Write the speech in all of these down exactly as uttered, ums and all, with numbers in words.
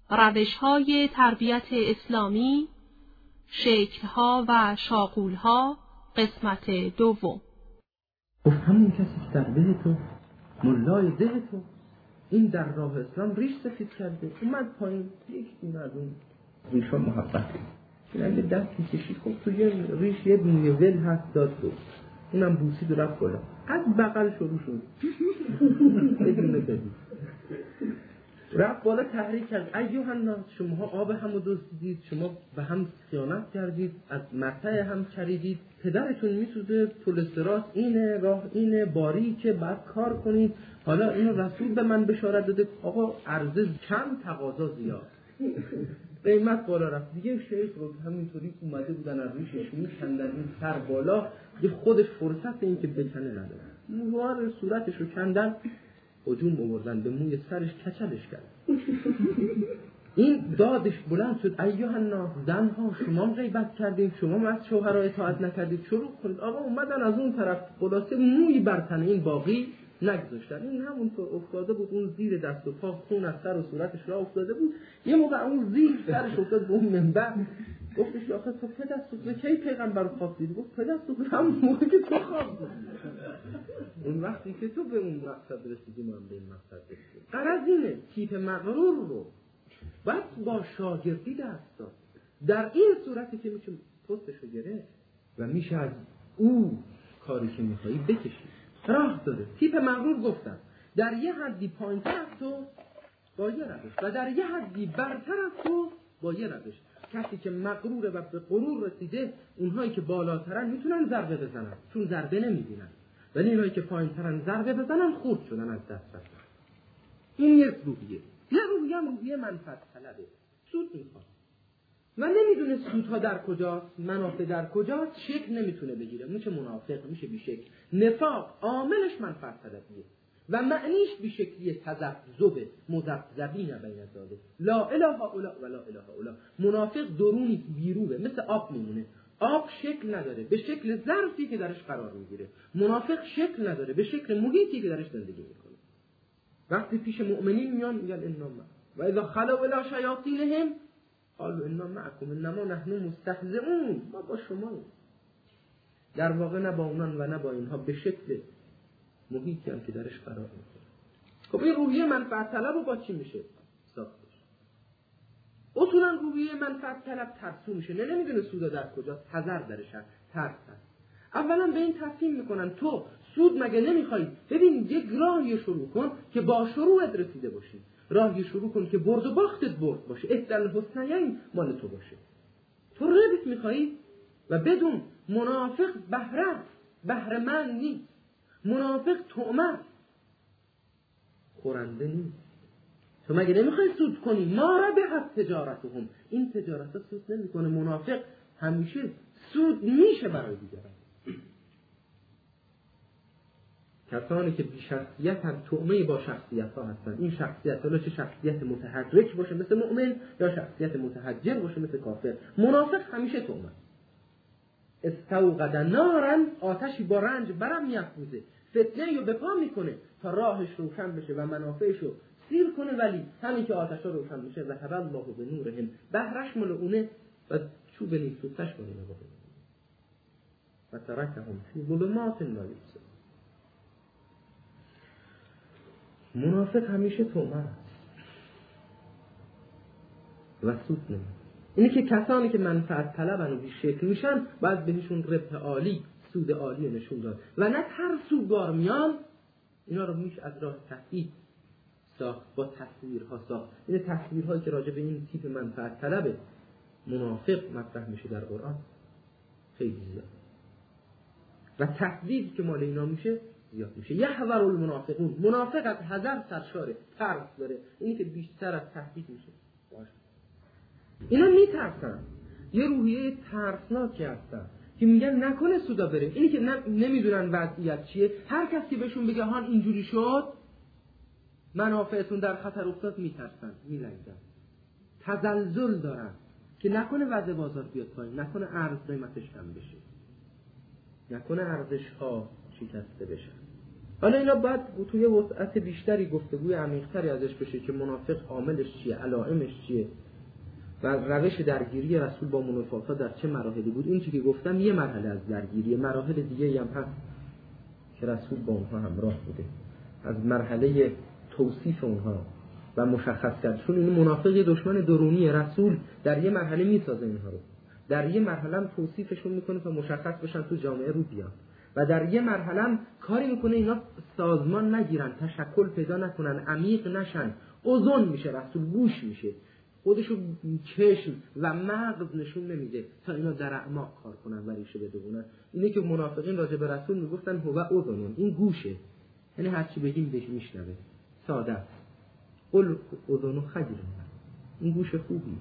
روش‌های تربیت اسلامی، شکل‌ها و شاغول‌ها، قسمت دوم. گفت همون کسی که در ده تو، ملای ده تو، این در راه اسلام ریش سفید کرده، اومد پایین، یک دونه از اون ریش‌ها محبت این اگه دستی کشید، خب تو یه ریش یه دونه ول هست داد تو، اونم بوسید و رفت بالا، از بغل شروع شد یه دونه بدید رفت بالا، تحریک کرد ایها الناس، شما آب هم رو دزدیدید، شما به هم خیانت کردید، از متاع هم چریدید، پدرتون میسوزه، پل صراط اینه، راه اینه، باری که بعد کار کنید، حالا اینو رسول به من بشارت داده، آقا عرضه کم تقاضا زیاد، قیمت بالا رفت دیگه. شیخ رو همینطوری اومده بودن از ریشش میکندن این سر بالا، یه خودش فرصت این که بکنه نداره، موهار صورتش رو کندن، هجوم آوردن به موی سرش، کچلش کرد. این دادش بلند شد ایها الناس، زنها شما غیبت کردید، شما از شوهرها اطاعت نکردید، شروع کنید. آقا اومدن از اون طرف، خلاصه موی بر تن این باقی نگذاشتن، این همونطور افتاده بود، اون زیر دست و پا خون از سر و صورتش را افتاده بود. یه موقع اون زیر سرش افتاد به اون منبر، گفتش آخه تو پدر سوخته کی پیغمبر خواب دید؟ گفت پدر سوخته همون موقع که تو خواب دید، اون وقتی که تو به اون مقصد رسیدی ما هم به این مقصد رسیدیم. غرض اینه تیپ مغرور رو باید با شاگردی دست داد، در این صورتی که میشه پستشو گرفت و میشه از او کاری که میخوایی بکشید. راه داره. تیپ مغرور گفتم در یه حدی پایین‌تر از تو با یه روش و در یه حدی برتر از تو با یه روش. کسی که مغروره و به غرور رسیده، اونهایی که بالاترن میتونن ضربه بزنن چون ضربه نمیبینن، ولی اونهایی که پایین‌ترن ضربه بزنن خورد شدن، از دست رفتن. این یک روحیه. یه روحیه هم روحیه منفعت طلبه، سود میخواد و نمیدونه سودها در کجاست، منافع در کجاست، شکل نمیتونه بگیره، میشه منافق، میشه بیشکل. نفاق عاملش منفعت طلبیه و معنیش بیشکلی تذبذب مذبذبین بین ذاله، لا اله الا و لا اله الا. منافق درونی بیروه، مثل آب میمونه، آب شکل نداره، به شکل ظرفی که درش قرار میگیره. منافق شکل نداره، به شکل محیطی که درش زندگی میکنه. وقتی پیش مؤمنین میان میگن انا معکم و اذا خلوا الی شیاطینهم قالوا انا معکم انما نحن مستهزئون، ما با شماییم. در واقع نه با اونان و نه با اینها، به شکل محیطی هم که درش قرار میگیره. خب این روحیه منفعت طلب رو با چی میشه ساختش؟ اصولا روحیه منفعت طلب ترسو میشه، نه نمیدونه سودا در کجاست، حذر درش هست، ترس هست. اولا به این تصمیم میکنن تو سود مگه نمیخوای؟ ببین یک راهی شروع کن که با شروعت رسیده باشی، راهی شروع کن که برد و باختت برد باشه، احدى الحسنیین مال تو باشه. تو ربط میخوای و بدون منافق بهره بهره من نیست، منافق طعمه خورنده نیست. تو مگه نمیخوای سود کنی؟ ما ربحت تجارتهم، این تجارت سود نمیکنه. منافق همیشه سود میشه برای دیگران. کسانی که بی شخصیت هم طعمه با شخصیت ها هستن. این شخصیت حالا چه شخصیت متحرک باشه مثل مؤمن یا شخصیت متحجر باشه مثل کافر، منافق همیشه طعمه. استوقد نارن، آتشی با رنج برم میافروزه، فتنه رو به پا میکنه تا راهش روشن بشه و منافعش رو سیر کنه، ولی همین که آتش رو روشن بشه ذهب الله به نورهم، بهرش ملعونه و چوب نیسوتش کنه و ترکهم فی ظلمات لا یبصرون. منافق همیشه طعمه است و سود نمیده. اینه که کسانی که منفعت طلبن و بی شکل میشن باید بهشون ربح عالی، سود عالی نشون داد و نه ترسوگار میان. اینا رو میشه از راه تهدید ساخت، با تصویرها ساخت. این تصویرهایی که راجع به این تیپ منفعت طلب منافق مطرح میشه در قرآن خیلی زیاد و تهدید که مال اینا میشه زیاد میشه. یحذر المنافقون، منافق از حذر سرشاره، ترس داره، اینی که بیشتر از تهدید میشه باشه. اینا میترسن، یه روحیه ترسناکی هستن که میگن نکنه سودا بره. اینی که نمیدونن وضعیت چیه، هر کسی بهشون بگه هان اینجوری شد منافعتون در خطر افتاد، میترسن، میلنگن، تزلزل دارن که نکنه وضع بازار بیاد پایین، نکنه ارز قیمتش کم بشه، نکنه ارزش ها شکسته بشن. حالا اینا بعد توی وسعت بیشتری گفتگوی عمیق‌تری ازش بشه که منافق عاملش چیه، علائمش چیه و روش درگیری رسول با منافقا در چه مراحلی بود. این چیزی که گفتم یه مرحله از درگیری، مراحل دیگه هم هست که رسول با اونها همراه بوده، از مرحله توصیف اونها و مشخص کرد. چون این منافق یه دشمن درونی، رسول در یه مرحله میسازه اینها رو، در یه مرحله هم توصیفشون میکنه تا مشخص بشن تو جامعه رو بیان و در یه مرحله هم کاری میکنه اینا سازمان نگیرن، تشکل پیدا نکنن، عمیق نشن، اوزون میشه رسول، گوش میشه، خودشو چشم و مغز نشون نمیده تا اینا در اعماق کار کنن و ریشه بدونن. اینه که منافقین راجع به رسول میگفتن هو اوزون، این گوشه، یعنی هر چی بگیم بهش میشنوه، ساده است. قل اوزون خجل، این گوش خوبی،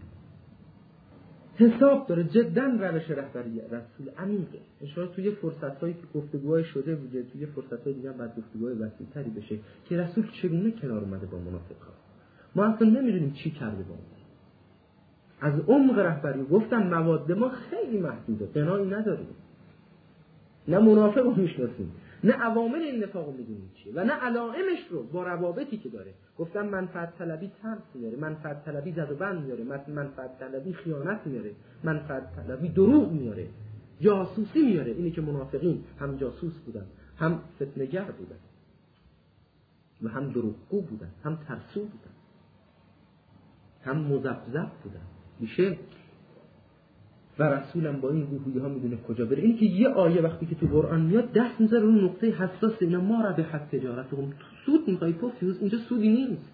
حساب داره جدا. روش رهبری رسول عمیقه. ان شاءالله توی فرصت‌هایی که گفتگوهای شده بوده، توی فرصت‌های دیگه بعد گفتگوهای وسیع‌تری بشه که رسول چگونه کنار اومده با منافقا. ما اصلا نمی‌دونیم چی کرده با اون. از عمق رهبری گفتم مواد ما خیلی محدوده، قناعی نداریم. نه منافق رو میشناسیم، نه عوامل این نفاق رو میدونیم چیه و نه علائمش رو با روابطی که داره. گفتم منفعت طلبی ترس میاره، منفعت طلبی زد و بند میاره، منفعت طلبی خیانت میاره، منفعت طلبی دروغ میاره، جاسوسی میاره. اینه که منافقین هم جاسوس بودن، هم فتنه‌گر بودن و هم دروغگو بودن، هم ترسو بودن، هم مذبذب بودن. میشه و رسولم با این گوهی ها میدونه کجا بره. این که یه آیه وقتی که تو قرآن میاد دست میذاره رو نقطه حساس، اینا ما را به حد تجارتهم، سود میخوای پوفیوز، اینجا سودی نیست،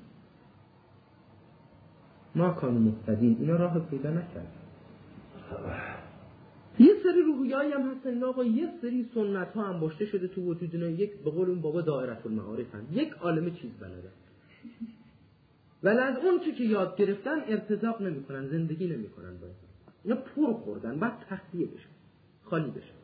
ما کانو مهتدین، اینا راه پیدا نکرد. یه سری روحیه‌ای هم هستن آقا، یه سری سنت ها هم باشته شده تو وجود اینا. یک به قول اون بابا دایره المعارف هم یک عالمه چیز بلده ولی از اون چی که یاد گرفتن ارتزاق نمیکنن، زندگی نمیکنن با اینا، پر خوردن، بعد تخلیه بشن، خالی بشن.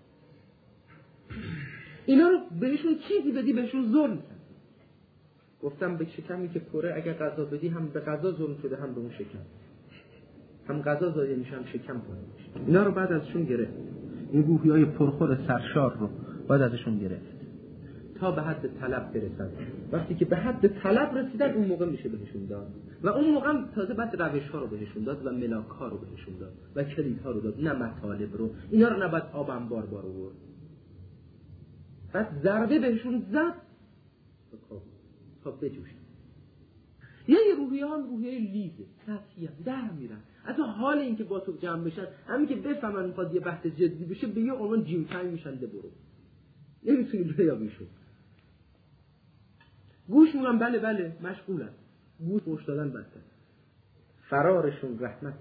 اینا رو بهشون چیزی بدی بهشون ظلم کن. گفتم به شکمی که پره اگر غذا بدی هم به غذا ظلم شده، هم به اون شکم، هم غذا ضایع میشه، هم شکم پره میشه. اینا رو بعد ازشون گرفت، این گوهیای پرخور سرشار رو بعد ازشون گرفت تا به حد طلب برسن. وقتی که به حد طلب رسیدن اون موقع میشه بهشون داد و اون موقع تازه بعد روش ها رو بهشون داد و ملاک ها رو بهشون داد و کلید ها رو داد، نه مطالب رو. اینا رو نباید آب انبار بار آورد، بعد ضربه بهشون زد تا بجوشن. یه روحیه ها روحیه لیزه، سطحی هم در میرن. حتی حال این که با تو جمع بشن، همین که بفهمن میخواد یه بحث جدی بشه، به یه عنوان جیم تایم میشن، ده برو نمیتونی بیابیشون. گوش میگم بله بله مشغولن، گوش گوش دادن بدتر، فرارشون رحمت.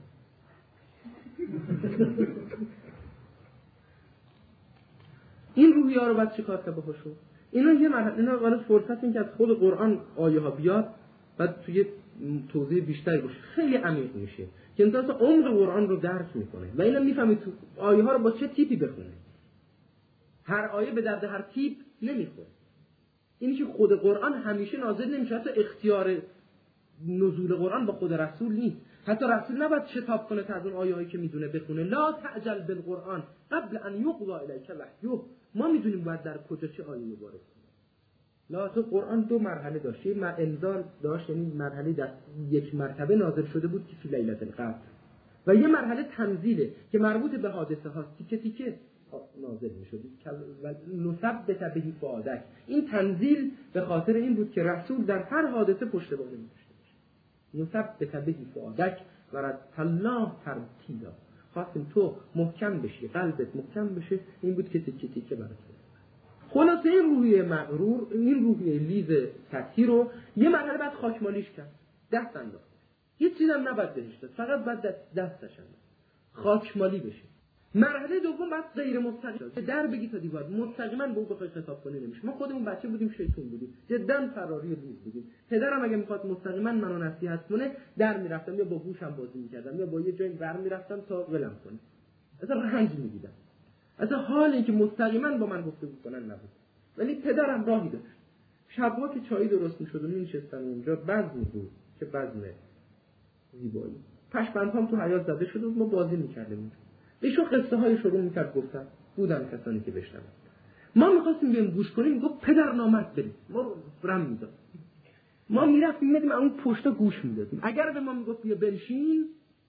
این روحیه‌ها رو بعد چیکار کرد باهاشون؟ اینا یه مرحله، اینا ولی فرصت این که از خود قرآن آیه ها بیاد بعد توی توضیح بیشتری باشه، خیلی عمیق میشه که انسان عمق قرآن رو درک میکنه و اینا میفهمید تو آیه ها رو با چه تیپی بخونه. هر آیه به درد هر تیپ نمیخوره. اینی که خود قرآن همیشه نازل نمیشه، حتی اختیار نزول قرآن با خود رسول نیست. حتی رسول نباید شتاب کنه تا از اون آیه‌هایی که میدونه بخونه. لا تعجل بالقرآن قبل ان یقضى الیک وحیه. ما میدونیم باید در کجا چه آیه مبارک کنه. لا، تو قرآن دو مرحله داشت، یه انزال داشت، یعنی مرحله دست یک مرتبه نازل شده بود که فی لیلة القدر، و یه مرحله تنزیله که مربوط به حادثه هاست، تیکه تیکه نازل میشد. نثبت به فؤادک، این تنزیل به خاطر این بود که رسول در هر حادثه پشتوانه می‌داشت. نثبت به فؤادک و رتل الله ترتیلا، خواستیم تو محکم بشی، قلبت محکم بشه. این بود که تیکه تیکه برات. خلاصه این روحیه مغرور، این روحیه لیز سطحی رو یه مرحله بعد خاکمالیش کرد، دست انداخت. هیچ چیزی هم نباید بهش داد، فقط بعد دست دستش انداخت، خاکمالی بشه. مرحله دوم بعد غیر مستقیم که در بگی تا دیوار، مستقیما به اون بخوای خطاب کنی نمیشه. ما خودمون بچه بودیم، شیطون بودیم، جدا فراری لیز بودیم. پدرم اگه میخواد مستقیما منو نصیحت کنه، در میرفتم یا با گوشم بازی میکردم یا با یه جایی بر میرفتم تا ولم کنه. اصلا رنج میدیدم، اصلا حال این که مستقیما با من گفتگو کنن نبود. ولی پدرم راهی داشت. شبا که چای درست میشد و میشستن اونجا، بزم بود، چه بزم زیبایی. پشبندهام تو حیاط زده شده و ما بازی میکردیم. ایشون قصه های شروع میکرد گفتن، بودن کسانی که بشنون. ما میخواستیم بهم گوش کنیم، گفت پدر نامرد بریم، ما رو رم میداد. ما میرفتیم میدیم اون پشتا گوش میدادیم. اگر به ما میگفت بیا بنشین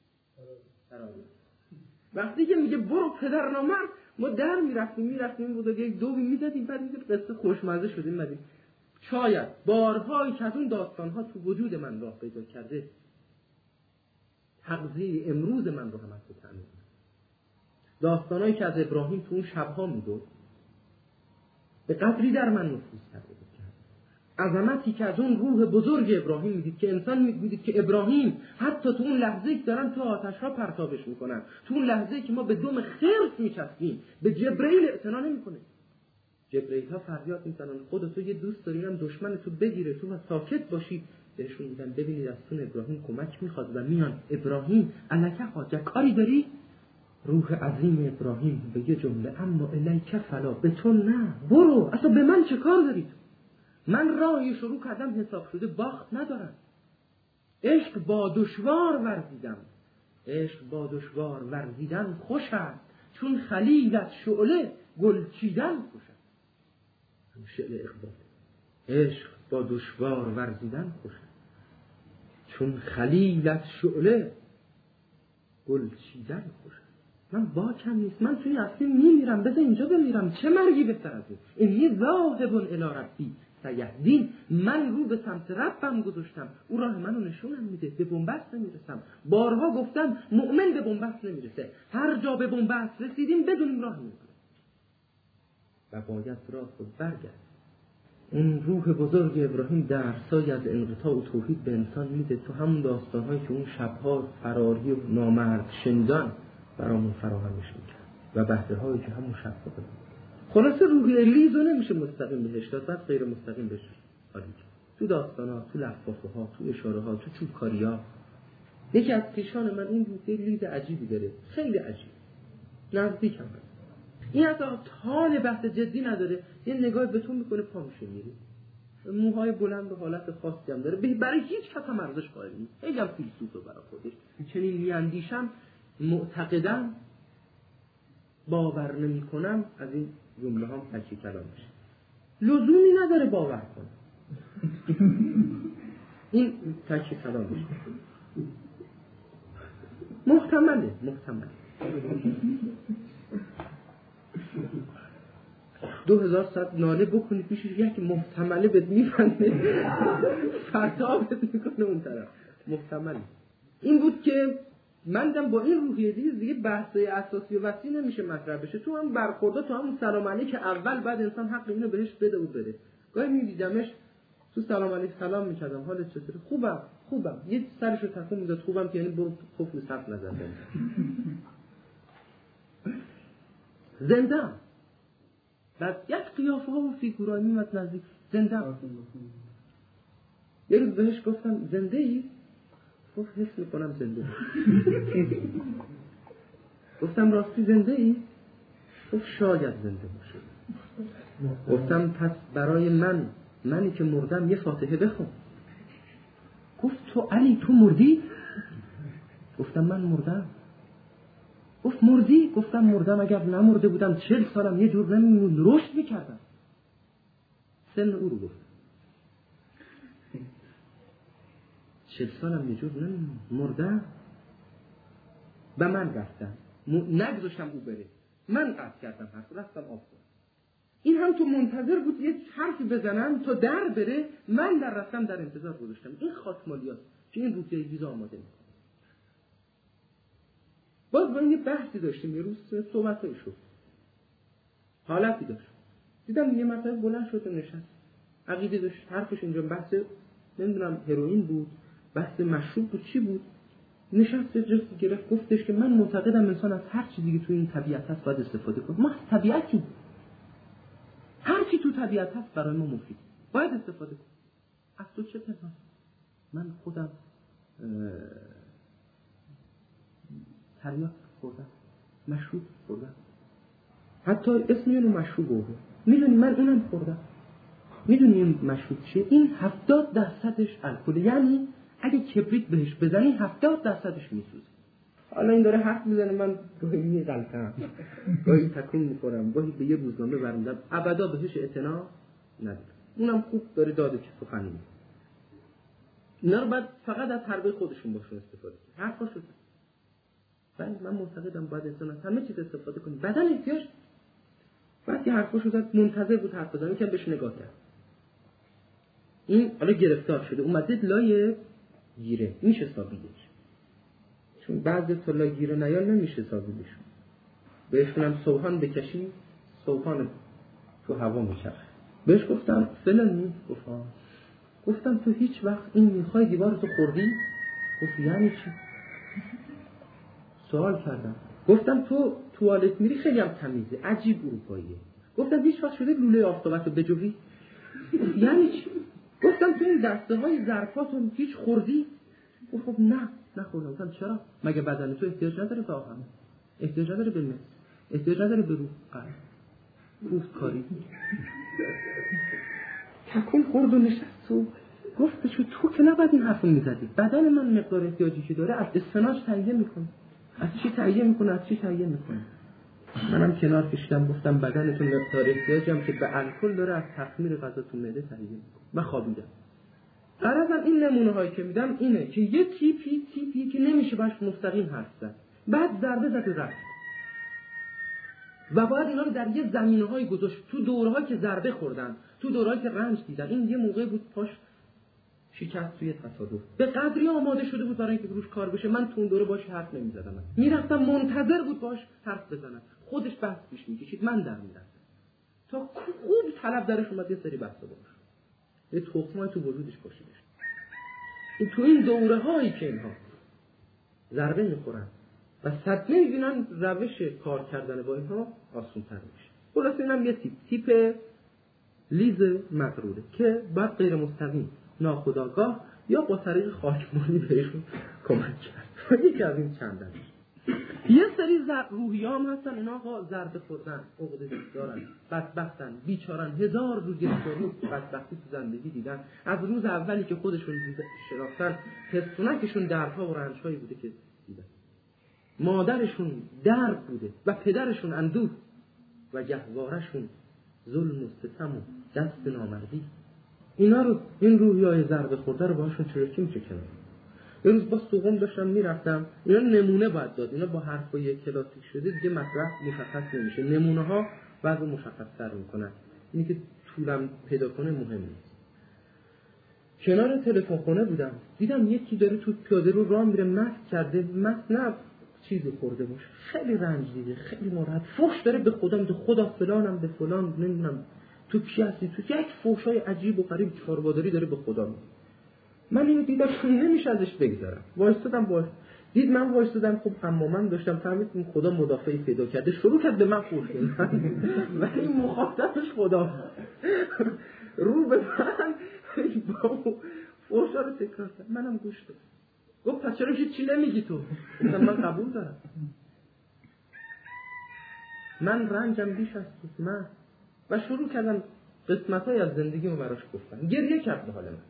وقتی که میگه برو پدر نامرد، ما در میرفتیم میرفتیم بود یک دوی میدادیم، بعد میگه قصه خوشمزه شدیم بعد شاید بارهایی که از اون داستانها تو وجود من راه پیدا کرده تغذیه امروز من رو هم از تو تأمین. داستانهایی که از ابراهیم تو اون شبها میگفت به قدری در من نفوذ کرده بود. عظمتی که از اون روح بزرگ ابراهیم میدید که انسان میدید که ابراهیم حتی تو اون لحظه‌ای که دارن تو آتش ها پرتابش میکنن، تو اون لحظه‌ای که ما به دم خرس میچسبیم به جبرئیل اعتنا نمیکنه. جبرئیل ها فریاد میزنن خودت تو یه دوست داری هم دشمن تو بگیره تو ساکت باشی. بهشون میگن ببینید از تون ابراهیم کمک میخواد و میان. ابراهیم الکه حاجه کاری داری؟ روح عظیم ابراهیم به یه جمله اما الیک فلا، به تو نه، برو، اصلا به من چه کار داری؟ من راهی شروع کردم حساب شده باخت ندارم. عشق با دشوار ورزیدم، عشق با دشوار ورزیدن خوش است، چون خلیلت شعله گل چیدن خوش است. هم شعر اقبال. عشق با دشوار ورزیدن خوش است، چون خلیلت شعله گل چیدن خوش است. من باکم نیست، من توی هستی میمیرم، بذار اینجا بمیرم، چه مرگی بهتر از این؟ اینی ذاهب الی ربی سیهدین، من رو به سمت ربم گذاشتم، او راه منو نشونم میده، به بنبست نمیرسم. بارها گفتم مؤمن به بنبست نمیرسه، هر جا به بنبست رسیدیم بدونیم راه میرسیم و باید راه خود برگرد. اون روح بزرگ ابراهیم درسای از انقطاع و توحید به انسان میده. تو همون داستانهایی که اون شبها فراری و نامرد شنیدن برامون فراهمش میکرد و بهره هایی که همون شبها بود. خلاصه روح الیزو نمیشه مستقیم بهش داد، بعد غیر مستقیم بهش حالی کرد. تو داستانها، تو لفافه ها، تو اشاره ها، تو چوبکاری ها. یکی از پیشان من این بود، لید عجیبی داره، خیلی عجیب، نزدیک هم هست. این اصلا حال بحث جدی نداره، یه نگاه به تو میکنه پا میشه میری. موهای بلند و حالت خاصی هم داره، برای هیچ کس هم ارزش قائل نیست. خیلی هم فیلسوفه برای خودش. چنین میاندیشم، معتقدم، باور نمی کنم، از این جمله هم تکی کلام میشه. لزومی نداره باور کنم. این تکی کلام میشه. محتمله، محتمله. دو هزار ساعت ناله بکنید پیشش یکی محتمله بهت میفنده فردا بهت میکنه اون طرف. محتمله. این بود که من دم با این روحیه دیگه دیگه بحثای اساسی و وسیع نمیشه مطرح بشه. تو هم برخوردا تو همون سلام علیک اول بعد انسان حق اینو بهش بده و بره. گاهی میدیدمش تو سلام علیک سلام میکردم حالت چطوره؟ خوبم خوبم. یه سرشو تکون میداد خوبم که یعنی برو خوف صف نظر بده. زنده بعد یک قیافه ها و فیگورایی میمد نزدیک زنده. یه روز بهش گفتم زنده ای؟ گفت حس میکنم زنده. گفتم راستی زنده ای؟ گفت شاید زنده باشه. گفتم پس برای من، منی که مردم، یه فاتحه بخون. گفت تو علی تو مردی؟ گفتم من مردم. گفت مردی؟ گفتم مردم. اگر نمرده بودم چل سالم یه جور نمیمون رشد میکردم. سن او رو گفت چل سالم یه جور نمیمون مردم و من رفتم نگذاشتم او بره، من قصد کردم حرف رفتم آب کنم. این هم تو منتظر بود یه حرفی بزنم تا در بره، من در رفتم در انتظار گذاشتم. این خاطمالیاست که این روحیه ویزا آماده میکنه. باز با این یه بحثی داشتیم، یه روز صحبتایی شد، حالتی داشت، دیدم یه مرتبه بلند شد و نشست، عقیده داشت، حرفش اینجا بحث نمیدونم هروئین بود، بحث مشروب بود، چی بود، نشست جستی گرفت گفتش که من معتقدم انسان از هر چیزی که تو این طبیعت هست باید استفاده کنه. ما از طبیعتی، هر چی تو طبیعت هست برای ما مفید، باید استفاده کنه. از تو چه پنهان؟ من خودم تریاک خوردم، مشروب خوردم، حتی اسم اینو مشروب بود. میدونی من اونم خوردم. میدونی این مشروب چیه؟ این هفتاد درصدش الکل، یعنی اگه کبریت بهش بزنی هفتاد درصدش میسوزه. حالا این داره حرف میزنه، من گاهی میغلطم، گاهی تکون میخورم، گاهی به یه روزنامه برمیدم، ابدا بهش اعتنا ندارم. اونم خوب داره داده که سخنی میگه. اینا رو باید فقط از حربه خودشون باشون استفاده کنه. حرفا شد. ولی من معتقدم باید انسان از همه چیز استفاده کنه. بدن احتیاج. بعد یه حرفا شد، منتظر بود حرف بزنه، یکم بهش نگاه کرد. این حالا گرفتار شده، اومده لای گیره، میشه سابیدش. چون بعضی تا لای گیره نیال نمیشه سابیدشون. بهشون هم سوهان بکشی، سوهان تو هوا میچرخه. بهش گفتم فلانی، گفتم گفتم تو هیچ وقت این میخوای دیوارتو خوردی؟ گفت یعنی چی؟ سوال کردم. گفتم تو توالت میری خیلی هم تمیزه، عجیب اروپاییه. گفتم هیچ وقت شده لوله آفتابتو بجوی؟ گفت یعنی چی؟ گفتم تو این دسته های ظرفاتو هیچ خوردی؟ گفت خب نه نخوردم. گفتم چرا؟ مگه بدن تو احتیاج نداره به آهن؟ احتیاج نداره به مس؟ احتیاج نداره به روح؟ قلب کوفت کاری. تکون خورد و نشست و گفت شو تو که نباید این حرفو میزدی. بدن من مقدار احتیاجی که داره از استناج تهیه میکنه. از چی تهیه میکنه؟ از چی تهیه میکنه؟ منم کنار کشیدم گفتم بدنتون مقدار احتیاجم که به الکل داره از تخمیر غذا تو معده تهیه میکنه. من خوابیدم. غرضم این نمونه هایی که میدم اینه که یه تیپی تیپی که نمیشه باش مستقیم حرف زد. بعد ضربه زد و رفت. و باید اینا رو در یه زمینه‌های گذاشت. تو دوره‌هایی که ضربه خوردن، تو دوره‌هایی که رنج دیدن. این یه موقع بود پاش شکست توی تصادف. به قدری آماده شده بود برای اینکه روش کار بشه. من تو اون دوره باش حرف نمی‌زدم. میرفتم منتظر بود باش حرف بزنم. خودش بحث پیش می‌کشید، من در می‌رفتم. تا خوب طلب درش اومد یه سری بحث باش. یه تخمای تو وجودش پاشیده. این تو این دوره‌هایی که اینها ضربه می‌خورن و صدمه می‌بینن، روش کار کردن با اینها آسان‌تر میشه. خلاص اینم یه تیپ تیپ لیز مغروره که بعد غیر مستقیم ناخودآگاه یا با طریق خاکمالی بهشون کمک کرد. یکی از این چندن. یه سری روحی هم هستن، اینا ها ضربه خوردن، عقده دارن، بدبختن، بیچارن، هزار روز گرفتاری بدبختی تو زندگی دیدن. از روز اولی که خودشون شناختن پستونکشون دردها و رنجهایی بوده که دیدن. مادرشون درد بوده و پدرشون اندوه و گهوارشون ظلم و ستم و دست نامردی. اینا رو، این روحیای ضربه خورده رو باهاشون چرکی میشه کنار. یه روز با سوغم داشتم میرفتم، اینا نمونه باید داد. اینا با حرفای کلاسیک شده دیگه مطرح مشخص نمیشه. نمونه ها بعضی مشخص‌تر میکنن. اینی که طولم پیدا کنه مهم نیست. کنار تلفن خونه بودم، دیدم یکی داره تو پیاده رو راه میره، مست کرده، مست نه چیزی خورده باشه، خیلی رنج دیده، خیلی ناراحت، فحش داره به خدا میده، خدا فلانم به فلان، نمیدونم تو کی هستی، تو یک فحشای عجیب و غریب چاربادری داره به خدا میده. من اینو دیدم نمیشه ازش بگذرم، وایستادم باش. دید من وایستادم، خب اما من داشتم فهمید این خدا مدافعی پیدا کرده، شروع کرد به من فحش دادن ولی مخاطبش خدا رو به من با فحشا رو تکرار کرد. منم گوش دادم. گفت پس چرا هیچ چی نمیگی تو؟ گفتم من قبول دارم، من رنجم بیش از تو من. و شروع کردم قسمت‌های از زندگیمو براش گفتم. گریه کرد به حال من.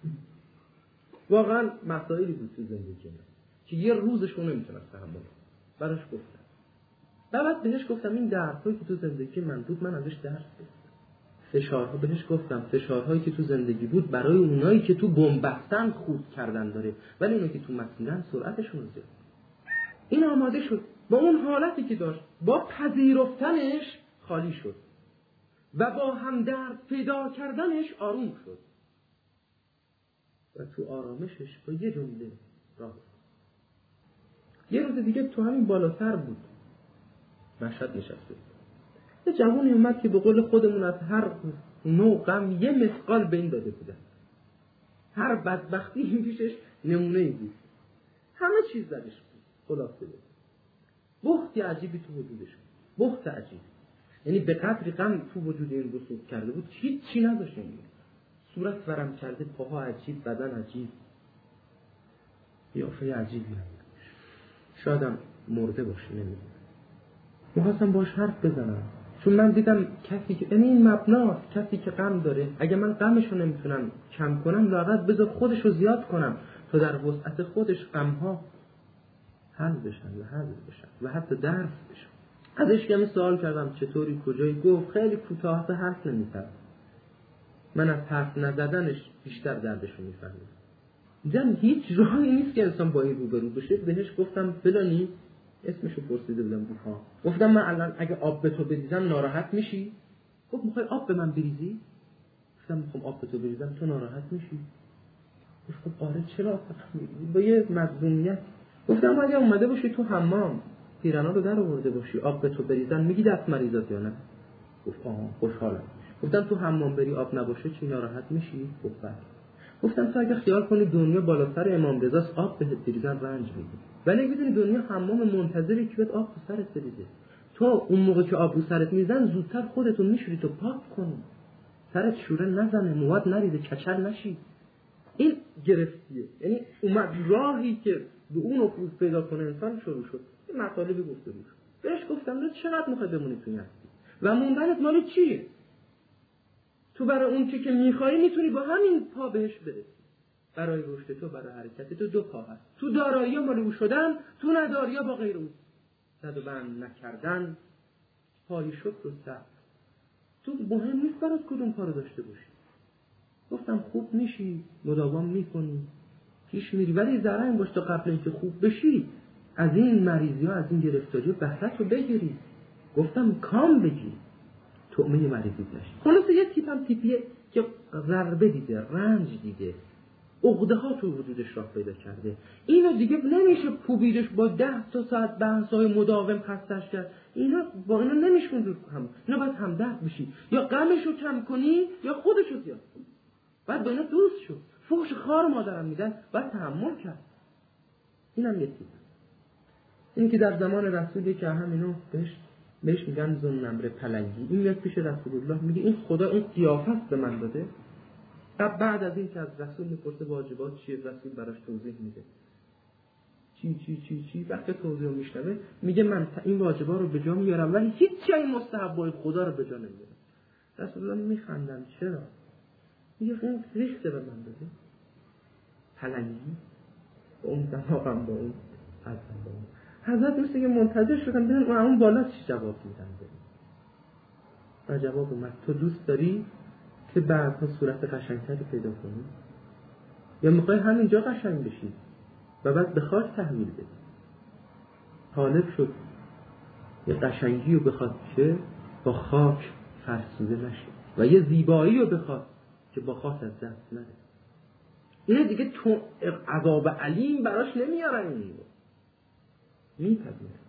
واقعا مسائلی بود تو زندگی من که یه روزشو نمیتونست تحمل کنم. براش گفتم. بعد بهش گفتم این دردهایی که تو زندگی من بود من ازش درس گرفتم. فشارها بهش گفتم، فشارهایی که تو زندگی بود برای اونایی که تو بن‌بستن خورد کردن داره، ولی اونایی که تو مسیرن سرعتشون رو زیاد. این آماده شد با اون حالتی که داشت، با پذیرفتنش خالی شد و با همدرد پیدا کردنش آروم شد و تو آرامشش با یه جمله راه. یه روز دیگه تو همین بالاتر بود، مشهد نشسته، یه جوانی اومد که به قول خودمون از هر نوع غم یه مثقال به این داده بودن. هر بدبختی این پیشش نمونه‌ای بود، همه چیز درش بود. خلاصه بود بخت عجیبی تو وجودش بود، بخت عجیب، یعنی به قدری غم تو وجود این رسوب کرده بود هیچ چی نداشت. این صورت ورم کرده، پاها عجیب، بدن عجیب، قیافه عجیبی هم. شاید هم مرده باشه، نمیدونم. می‌خواستم باش حرف بزنم چون من دیدم کسی که، یعنی این مبناست، کسی که غم داره، اگه من غمشو نمیتونم کم کنم لااقل بذار خودشو زیاد کنم تا در وسعت خودش غمها حل بشن و حل بشن و حتی درس بشن. ازش کمی سوال کردم چطوری کجایی، گفت خیلی کوتاه به حرف نمی‌زد. من از حرف نزدنش بیشتر دردشو میفهمیدم. دیدم هیچ راهی نیست که انسان با این روبرو بشه. بهش گفتم فلانی، اسمشو پرسیده بودم بخوام، گفتم من الان اگه آب به تو بریزم ناراحت میشی؟ گفت میخوای آب به من بریزی؟ گفتم میخوام آب به تو بریزم تو ناراحت میشی؟ گفت آره چرا با یه مظلومیت. گفتم اگه اومده باشی تو حمام پیرانا رو در آورده باشی آب به تو بریزن میگی دست مریضات یا نه؟ گفت آها خوشحالم. گفتم تو حمام بری آب نباشه چی ناراحت میشی؟ گفت بله. گفتم تو اگه خیال کنی دنیا بالاتر امام رضاست آب بهت بریزن رنج میگی، ولی میدونی دنیا حمام منتظری که بهت آب رو سرت بریزه. تو اون موقع که آب رو سرت میزن زودتر خودتون میشوری تو پاک کنی، سرت شوره نزنه، مواد نریزه، کچل نشی. این گرفتیه. یعنی اومد راهی که به اون نفوذ پیدا کنه انسان شروع شد. این مطالبی گفته بود. بهش گفتم تو چقدر میخوای بمونی توی هستی و موندنت مال چیه؟ تو برای اون چی که میخوای میتونی با همین پا بهش برسی. برای رشد تو، برای حرکت تو دو پا هست. تو دارایی مال او شدن، تو نداری با غیر او زد و بند نکردن، پای شد رو سر. تو مهم نیست برات کدوم پا رو داشته باشی. گفتم خوب میشی، مداوم میکنی، پیش میری، ولی ذره باش تا قبل اینکه خوب بشی از این مریضی ها، از این گرفتاری ها بهرت رو بگیری. گفتم کام بگی، طعمه مریضی نشی. خلاصه یه تیپم تیپیه که ضربه دیده، رنج دیده، عقده ها تو وجودش راه پیدا کرده. اینو دیگه نمیشه کوبیدش با ده تا ساعت بحث‌های مداوم خستش کرد. اینا با اینا نمیشون دور هم. اینا باید همدرد بشی، یا غمشو کم کنی یا خودشو زیاد کنی. بعد با اینا دوست شو. فحش خار مادرم میدن باید تحمل کرد. اینم یه تیپ. این که در زمان رسولی که همینو بهش بهش میگن زن نمر پلنگی. این میاد پیش رسول الله میگه این خدا این قیافت به من داده. بعد از این که از رسول میپرسه واجبات چیه، رسول براش توضیح میده چی چی چی چی. وقتی توضیح میشنوه میگه من این واجبات رو به جا میارم ولی هیچ چیزی این مستحبای خدا رو به جا نمیارم. رسول الله میخندن چرا؟ میگه این ریخته به من داده پلنگی با اون دماغم با اون حضرت با اون حضرت مثل که منتظر شدم ببینم اون بالا چی جواب میدن. و جواب اومد تو دوست داری که بعدها صورت قشنگتری پیدا کنی یا میخوای همینجا قشنگ بشی و بعد به خاک تحویل بدی؟ طالب شد یه قشنگی رو بخواد که با خاک فرسوده نشه و یه زیبایی رو بخواد که با خاک از دست نره. اینه دیگه تو عذاب علیم براش نمیارن. این میپذیره.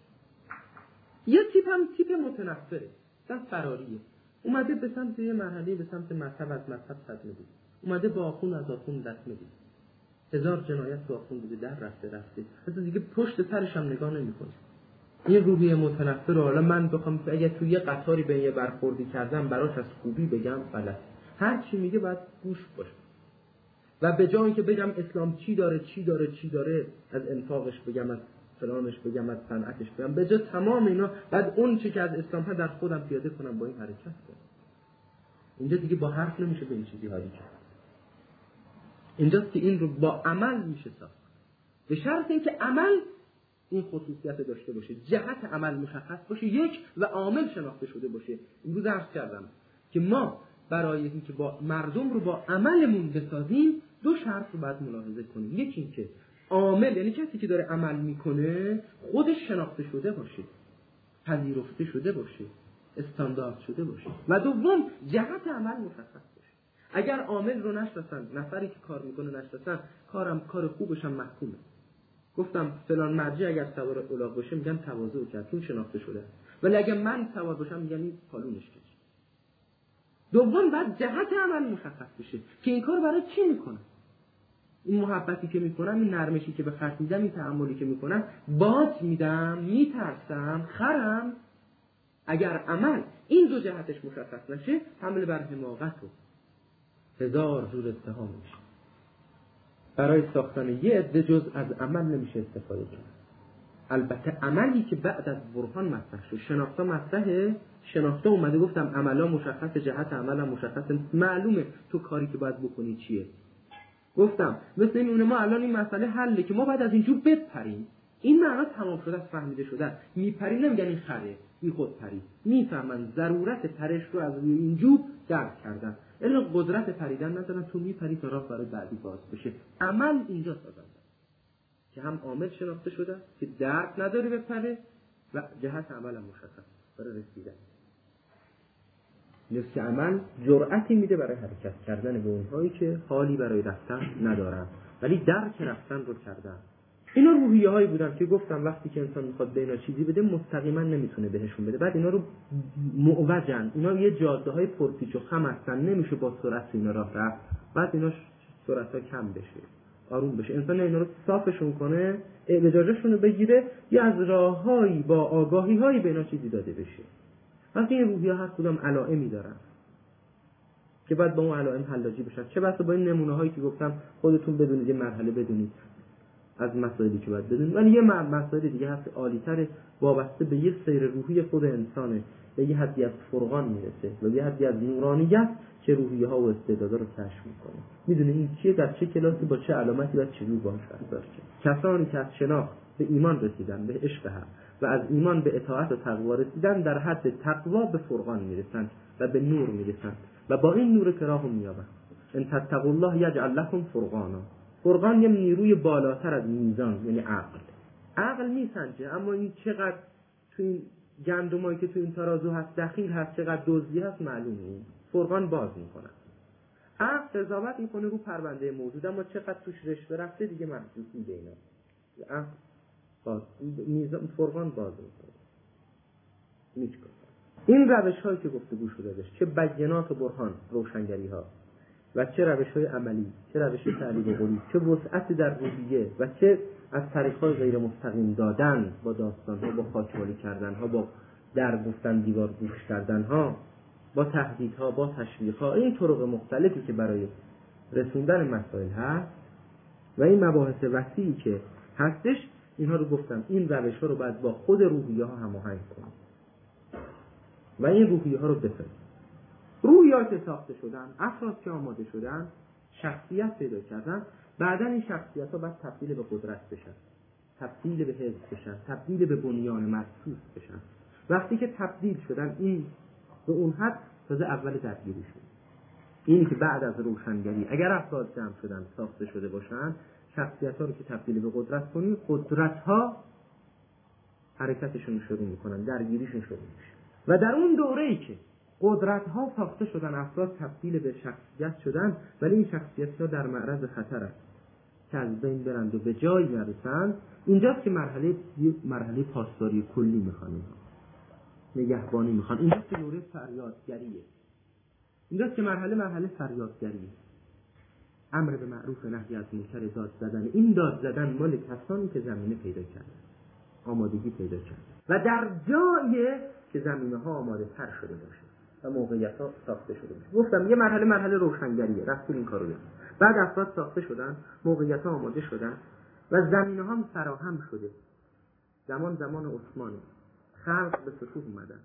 یه تیپ هم تیپ متنفره، دست فراریه. اومده به سمت یه مرحله، به سمت مذهب، از مذهب صدمه دید. اومده با آخون از آخون دست میدید. هزار جنایت تو آخون بوده، در رفته رفته حتی دیگه پشت سرش هم نگاه نمی کنه. این روحیه متنفر رو حالا من بخوام اگه توی یه قطاری به یه برخوردی کردم براش از خوبی بگم غلط. هر چی میگه باید گوش باشه و به جای اینکه بگم اسلام چی داره چی داره چی داره، از انفاقش بگم، از فلانش بگم، از صنعتش بگم، به جای تمام اینا بعد اون چی که از اسلام ها در خودم پیاده کنم با این حرکت کنم. اینجا دیگه با حرف نمیشه به این چیزی هایی کرد. اینجاست که این رو با عمل میشه ساخت، به شرط اینکه عمل این خصوصیت داشته باشه، جهت عمل مشخص باشه، یک و عامل شناخته شده باشه. امروز عرض کردم که ما برای اینکه با مردم رو با عملمون بسازیم دو شرط رو باید ملاحظه کنیم. یکی این که عامل یعنی کسی که داره عمل میکنه خودش شناخته شده باشه، پذیرفته شده باشه، استاندارد شده باشه، و دوم جهت عمل مشخص باشه. اگر عامل رو نشناسن، نفری که کار میکنه نشناسن، کارم کار خوبش هم محکومه. گفتم فلان مرجع اگر سوار الاغ باشه میگن تواضع کرد چون شناخته شده، ولی اگر من سوار باشم میگن این پالونش کش. دوم بعد جهت عمل مشخص بشه که این کار برای چی میکنم. این محبتی که میکنم، این نرمشی که به خرج میدم، این تحملی که میکنم، باج میدم، میترسم، خرم. اگر عمل این دو جهتش مشخص نشه، حمل بر حماقت و هزار جور اتهام میشه. برای ساختن یه عده جز از عمل نمیشه استفاده کرد. البته عملی که بعد از برهان مطرح شد، شناخته مطرحه، شناخته اومده گفتم عملا مشخص، جهت عمل هم مشخص، معلومه تو کاری که باید بکنی چیه. گفتم مثل این ما الان این مسئله حله که ما باید از اینجور بپریم. این معنا تمام شده است، فهمیده شده. میپری نمیگن این خره، بی خود پری. میفهمن ضرورت پرش رو از روی این جوب درک کردن. الا قدرت پریدن ندارن، تو میپری تا راه برای بعدی باز بشه. عمل اینجا سازنده که هم عامل شناخته شده که درک نداره بپره و جهت عمل هم مشخص برای رسیدن. نفس عمل جرأتی میده برای حرکت کردن به اونهایی که حالی برای رفتن ندارن ولی درک رفتن رو کردن. اینا روحیه هایی بودن که گفتم وقتی که انسان میخواد به اینا چیزی بده مستقیما نمیتونه بهشون بده. بعد اینا رو معوجن، اینا یه جاده های پرپیچ و خم هستن، نمیشه با سرعت اینا راه رفت. بعد اینا سرعت ها کم بشه، آروم بشه، انسان اینا رو صافشون کنه، اعوجاجشون رو بگیره، یا از راههایی با آگاهی هایی به اینا چیزی داده بشه. وقتی این روحیه هست بودم علائمی دارن که بعد با اون علائم حلاجی بشن. چه بسا با این نمونه هایی که گفتم خودتون بدونید، یه مرحله بدونید از مسائلی که باید بدونید. ولی یه مسائل دیگه هست عالی‌تر، وابسته به یه سیر روحی خود انسانه، به یه حدی از فرقان میرسه، به یه حدی از نورانیت که روحیه ها و استعدادا رو کشف میکنه. میدونه این چیه، در چه کلاسی، با چه علامتی باید چجور باهاش رفتار کنه. کسانی که از شناخت به ایمان رسیدن، به عشق حق، و از ایمان به اطاعت و تقوا رسیدن، در حد تقوا به فرقان میرسن و به نور میرسن و با این نور که راهو مییابن. ان تتقوا الله یجعل لكم فرقانا. فرقان یه نیروی بالاتر از میزان، یعنی عقل. عقل میسنجه، اما این چقدر تو این گندمایی که تو این ترازو هست دخیل هست، چقدر دزدی هست معلوم نیست. فرقان باز میکنه. عقل قضاوت میکنه رو پرونده موجود، اما چقدر توش رشوه رفته دیگه محسوس میده اینا. عقل باز میزان، فرقان باز میکنه. میچکنه. این روش هایی که گفتگو شده داشت، چه بیانات و برهان، روشنگری ها، و چه روش های عملی، چه روش تعلیق و قلوب، چه وسعتی در روحیه و چه از طریق های غیر مستقیم دادن، با داستان ها، با خاکوالی کردن ها، با در گفتن دیوار گوش کردن ها، با تهدید ها، با تشویق ها، این طرق مختلفی که برای رسوندن مسائل هست و این مباحث وسیعی که هستش، اینها رو گفتم این روش ها رو باید با خود روحیه ها هماهنگ کنیم و این روحیه ها رو بفهمیم. روحیه‌ها که ساخته شدن، افراد که آماده شدن، شخصیت پیدا کردن، بعدن این شخصیت ها باید تبدیل به قدرت بشن، تبدیل به حزب بشن، تبدیل به بنیان مرصوص بشن. وقتی که تبدیل شدن این به اون حد، تازه اول درگیری شد. اینی که بعد از روشنگری اگر افراد جمع شدن، ساخته شده باشن، شخصیت ها رو که تبدیل به قدرت کنیم، قدرت ها حرکتشون شروع میکنن، درگیریشون شروع میشه. و در اون دوره‌ای که قدرت ها ساخته شدن، افراد تبدیل به شخصیت شدن، ولی این شخصیت ها در معرض خطر است که از بین برند و به جایی نرسند، اینجاست که مرحله مرحله پاسداری کلی میخوان، نگهبانی میخوان. اینجاست که دوره فریادگریه. اینجاست که مرحله مرحله فریادگریه، امر به معروف نهی از منکر، داد زدن. این داد زدن مال کسانی که زمینه پیدا کردن، آمادگی پیدا کردن و در جایی که زمینه ها آماده تر شده باشه و موقعیت ها ساخته شده باشه. گفتم یه مرحله مرحله روشنگریه، رفتیم این کارو کرد. بعد افراد ساخته شدن، موقعیت ها آماده شدن و زمینه ها فراهم شده. زمان زمان عثمانی، خلق به صفوف اومدن،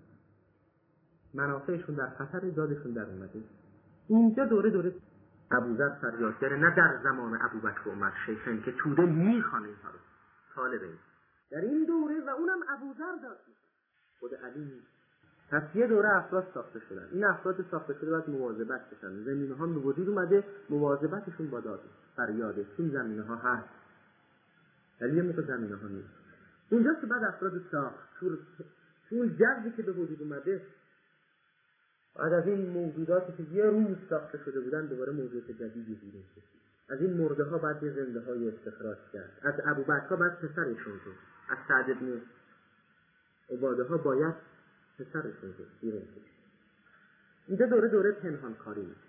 منافعشون در خطر، دادشون در اومده. اینجا دوره دوره ابوذر فریادگره، نه در زمان ابوبکر و عمر شیخین که توده میخوانه اینها رو، طالبه این. در این دوره و اونم ابوذر داد خود علی. پس یه دوره افراد ساخته شدن. این افراد ساخته شده باید مواظبت بشن. زمینه ها به وجود اومده، مواظبتشون با داد فریاده. این زمینه ها هست ولی یه موقع زمینه ها نیست. اونجا که بعد افراد ساخت چون جذبی که به وجود اومده، بعد از این موجوداتی که یه روز ساخته شده بودن دوباره موجودات جدیدی بیرون کشید. از این مرده ها بعد یه زنده های استخراج کرد. از ابوبکر بعد پسرشون شد. از سعد بن عباده ها باید پسرشون شد بیرون شد. اینجا دوره دوره پنهان کاری میشه.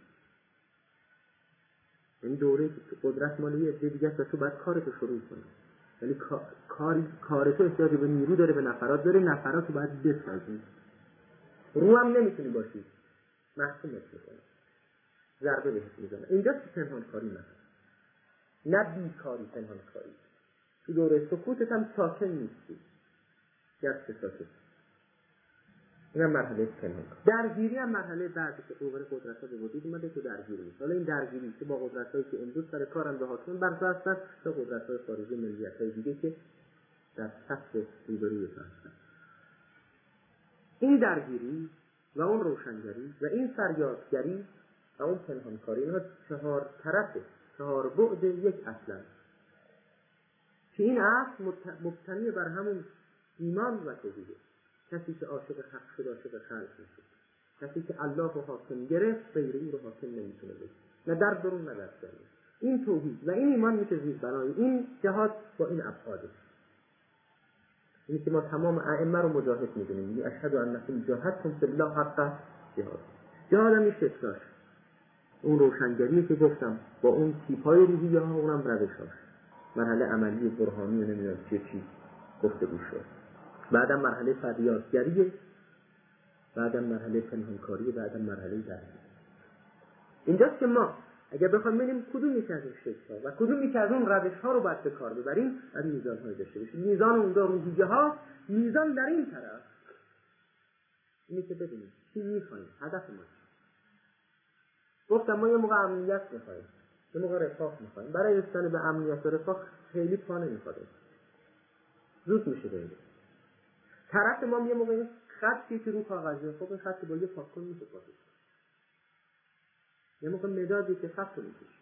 این دوره که قدرت مالی یه عده دیگه است و تو باید کارتو شروع کنی. ولی کاری کارتو احتیاج به نیرو داره، به نفرات داره، نفراتو باید بسازی. رو هم نمیتونی باشی، محکومت میکنه، ضربه بهت میزنه. اینجا پنهان کاری نه، نه بیکاری، پنهان کاری. تو دوره سکوتت هم ساکن نیستی، گشت ساکن. این هم مرحله پنهان کاری. درگیری هم مرحله بعدی که دوباره قدرت ها به وجود اومده تو درگیری میشه. حالا این درگیری که با قدرت هایی که امروز سر کارند و حاکم بر تو هستن، تا قدرت های خارجی، ملیت های دیگه که در صف روبروی تو هستن. این درگیری و اون روشنگری و این فریادگری و اون پنهانکاری، اینها چهار طرفه، چهار بعد یک اصلا که این اصل مبتنی بر همون ایمان و توحیده. کسی که عاشق حق شد عاشق خلق میشه. کسی که الله رو حاکم گرفت غیر او رو حاکم نمیتونه بشه، نه در درون نه در بیرون. این توحید و این ایمان میشه زیر بنای این جهاد با این ابعاده. این که ما تمام ائمه رو مجاهد میدونیم، میگه اشهد انکم جاهدتم فی الله حق جهاد. جهاد هم میشه اصلاح، اون روشنگری که گفتم با اون تیپای روحیه ها، اونم روشاش، مرحله عملی برهانی و نمیدونم چه چی گفته گوش شد. بعدم مرحله فریادگریه، بعدم مرحله پنهانکاری، بعدم مرحله درگیری. اینجاست که ما اگر بخوایم ببینیم کدوم یک از این شکل‌ها و کدوم یک از اون روش‌ها رو باید به کار ببریم، از میزان‌های داشته باشیم. میزان اون دو روحیه ها، میزان در این طرف. اینی که ببینیم چی می‌خوایم، هدف ما چیه. گفتم ما یه موقع امنیت می‌خوایم، یه موقع رفاه می‌خوایم. برای رسیدن به امنیت و رفاه خیلی پا نمی‌خواد. زود میشه ببینیم. طرف ما یه موقع خطی که رو کاغذه، خب این خط با یه پاکن میشه پاکش. یه موقع مدادی که خط رو میکشه،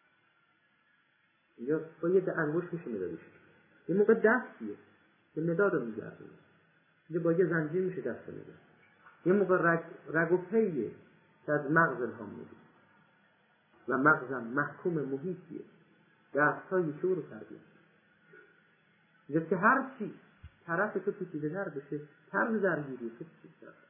یا با یه ده انگوش میشه مدادش. یه موقع دستیه که مداد رو میگردونه، یا با یه زنجیر میشه دست رو میگرد. یه موقع رگ, رگ و پیه که از مغز الهام میده و مغزم محکوم محیطیه، دستهای شور رو تربیت. اینجا که هر چی طرف تو پیچیده تر بشه، طرز درگیری تو پیچیده تر.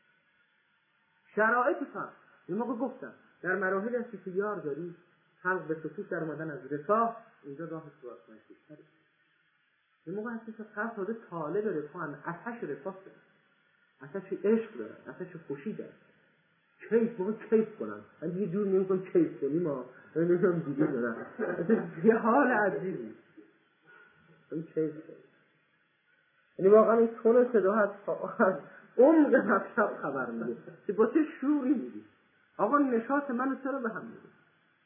شرایط فرق. یه موقع گفتم در مراحل هستی که یار داری، خلق به سکوت در اومدن از رفاه، اینجا راه سوار کنشتره. یه موقع هستی که خلق تازه طالب رفاه، آتش رفاه داره، آتش عشق داره، آتش خوشی داره. کیف، موقع کیف کنن. من یه جور نمی کنم کیف کنیم، ما نمیدونم دیگه دارم. یه حال عجیبی. این کیف کنیم. یعنی واقعا این تون صدا از عمق مطلب خبر میده که با چه شوری میدی. آقا نشاط منو چرا به هم میده؟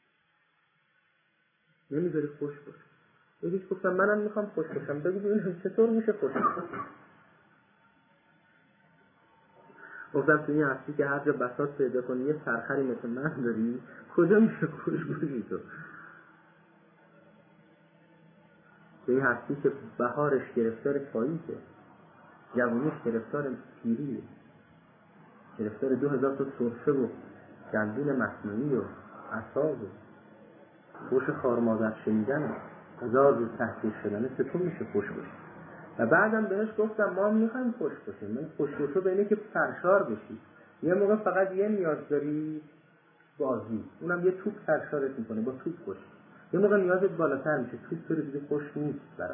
نمیذاری خوش باش. یکیش گفتم منم میخوام خوش باشم، بگو ببینم چطور میشه خوش باشم. گفتم تو این هستی که هر جا بساط پیدا کنی یه سرخری مثل من داری، کجا میشه خوش باشی تو؟ تو این هستی که بهارش گرفتار پاییزه، جوانیش گرفتار پیریه، گرفتار دو هزار تا سرفه و گندون مصنوعی و عصاب و خوش خارمادر شنیدن هزار روز تحقیق شدن، چطور میشه خوش باشی؟ و بعدم بهش گفتم ما میخوایم خوش باشیم، من خوش تو به اینه که سرشار بشی. یه موقع فقط یه نیاز داری، بازی، اونم یه توپ سرشارت میکنه، با توپ خوش. یه موقع نیازت بالاتر میشه، توپ تو رو دیگه خوش نیست برات.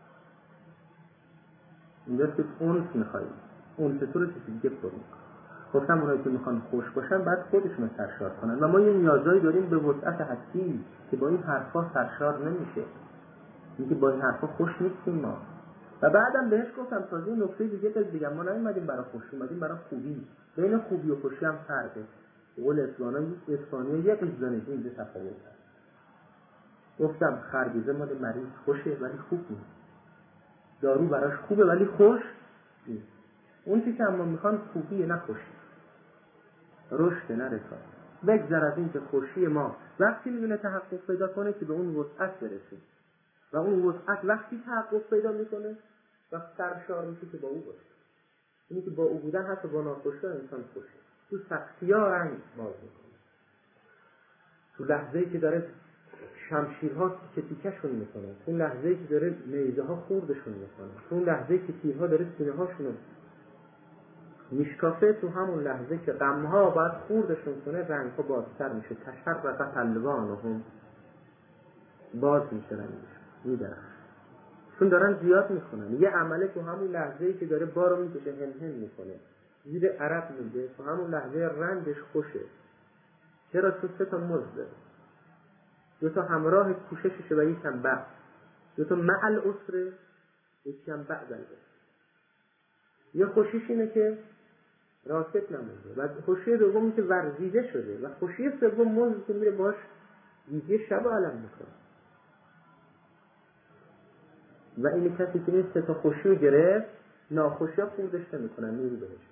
اینجاست که اونس میخوایی، اونس تو رو چیزی دیگه پر میکنه. گفتم اونایی که میخوان خوش باشن بعد خودشون سرشار کنن و ما یه نیازایی داریم به وسعت هستی که با این حرفا سرشار نمیشه. اینکه با این حرفا خوش نیستیم ما. و بعدم بهش گفتم تازه این نکته دیگه بهت بگم، ما نیومدیم برای خوشی، اومدیم برای خوبی. بین خوبی و خوشی هم فرقه. قول اسلام اسپانیا یک قضیه اینجا تفاوت هست. گفتم خربوزه مال مریض خوشه ولی خوب نیست. دارو براش خوبه ولی خوش نیست. اون چیزی که ما میخوان خوبیه نه خوشی. رشد نه رسا. بگذر از این که خوشی ما وقتی میدونه تحقق پیدا کنه که به اون وسعت برسه. و اون وسعت وقتی تحقق پیدا میکنه وقت سرشار میشه که با او باشه. اینی که با او بودن حتی با ناخوشی انسان خوشه. تو سختی ها رنگ باز میکنه. تو لحظه‌ای که داره شمشیرها که تیکشون میکنه، تو لحظه‌ای که داره نیزه ها خوردشون میکنه، تو لحظه‌ای که تیرها داره سینه هاشون میشکافه، تو همون لحظه که غمها باید خوردشون کنه رنگها بازتر میشه. تشرقت الوانهم، باز میشه رنگش میدرخ، چون دارن زیاد میکنن. یه عمله تو همون لحظه‌ای که داره بارو میکشه هم هم میکنه، زیر عرق میده، تو همون لحظه رنگش خوشه. چرا؟ تو سه تا مزد داره، دو تا همراه کوشششه و یکم بعد، دو تا مع العسر، یکم بعد العسر. یه خوشیش اینه که راکت نمونده و خوشی دومی که ورزیده شده و خوشی سوم مزد که میره باش دیگه شب علم میکنه. و این کسی که این سه تا خوشی رو گرفت ناخوشی ها خوردش نمی‌کنن، میری بهش.